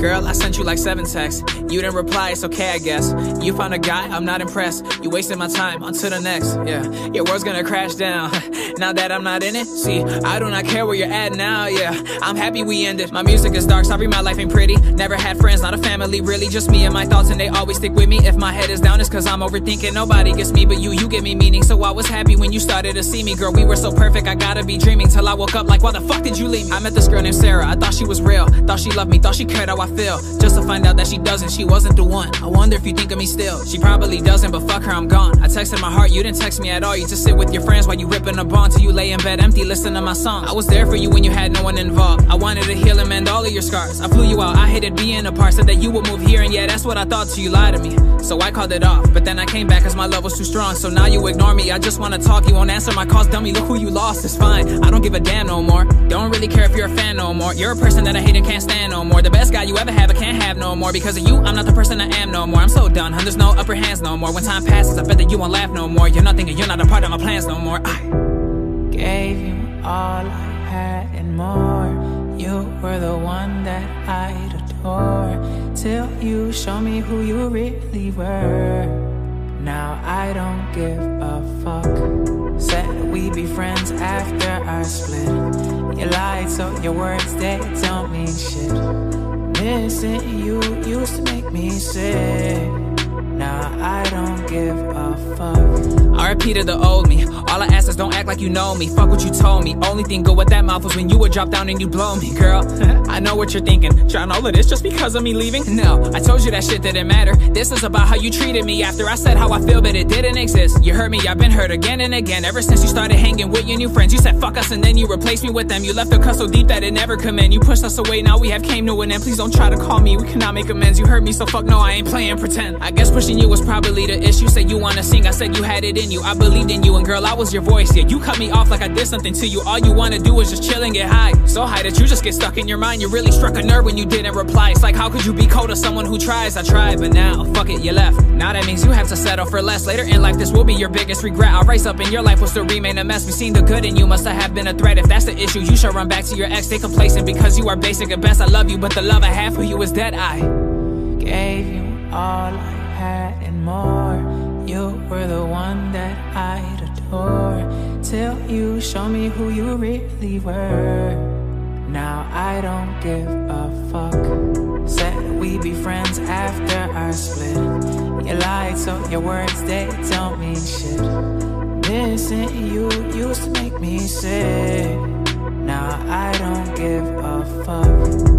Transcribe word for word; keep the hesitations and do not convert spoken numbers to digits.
Girl, I sent you like seven texts. You didn't reply, it's okay, I guess. You found a guy, I'm not impressed. You wasted my time, on to the next. Yeah, your world's gonna crash down. Now that I'm not in it, see, I do not care where you're at now, yeah. I'm happy we ended. My music is dark, sorry my life ain't pretty. Never had friends, not a family, really. Just me and my thoughts, and they always stick with me. If my head is down, it's cause I'm overthinking. Nobody gets me but you, you give me meaning. So I was happy when you started to see me. Girl, we were so perfect, I gotta be dreaming. Till I woke up like, why the fuck did you leave me? I met this girl named Sarah, I thought she was real. Thought she loved me, thought she cared how I feel. Just to find out that she doesn't, she wasn't the one. I wonder if you think of me still. She probably doesn't, but fuck her, I'm gone. I texted my heart, you didn't text me at all. You just sit with your friends while you ripping a bond. Till you lay in bed empty, listen to my songs. I was there for you when you had no one involved. I wanted to heal and mend all of your scars. I flew you out, I hated being apart. Said that you would move here, and yeah, that's what I thought till you lied to me. So I called it off, but then I came back cause my love was too strong. So now you ignore me, I just wanna talk. You won't answer my calls, dummy, look who you lost. It's fine, I don't give a damn no more. Don't really care if you're a fan no more. You're a person that I hate and can't stand no more. The best guy you ever have, I can't have no more. Because of you, I'm not the person I am no more. I'm so done, hun, there's no upper hands no more. When time passes, I bet that you won't laugh no more. You're nothing and you're not a part of my plans no more. I gave you all I had and more. You were the one that I'd adore. Till you show me who you really were. Now I don't give a fuck. Said we'd be friends after our split. You lied, so your words, they don't mean shit. Missing you used to make me sick. Now I don't give a fuck. I repeated the old me. All I ask is don't act like you know me. Fuck what you told me. Only thing good with that mouth was when you would drop down and you blow me. Girl, I know what you're thinking. Trying all of this just because of me leaving? No, I told you that shit didn't matter. This is about how you treated me after I said how I feel, but it didn't exist. You hurt me, I've been hurt again and again. Ever since you started hanging with your new friends. You said fuck us and then you replaced me with them. You left the cut so deep that it never come in. You pushed us away, now we have came to an end. Please don't try to call me, we cannot make amends. You hurt me, so fuck no, I ain't playing pretend. I guess pushing you was probably the issue. Said you wanna sing, I said you had it in you. I believed in you, and girl, I was your voice. Yeah, you cut me off like I did something to you. All you wanna do is just chill and get high. So high that you just get stuck in your mind. You really struck a nerve when you didn't reply. It's like, how could you be cold to someone who tries? I tried, but now, fuck it, you left. Now that means you have to settle for less. Later in life, this will be your biggest regret. I'll rise up and your life will still remain a mess. We seen the good in you, must have been a threat. If that's the issue, you should run back to your ex. Stay complacent because you are basic at best. I love you, but the love I have for you is dead. I gave you all I had and more. You were the one that I'd adore. Till you show me who you really were. Now I don't give a fuck. Said we'd be friends after our split. You lied, so your words, they don't mean shit. Missing you used to make me sick. Now I don't give a fuck.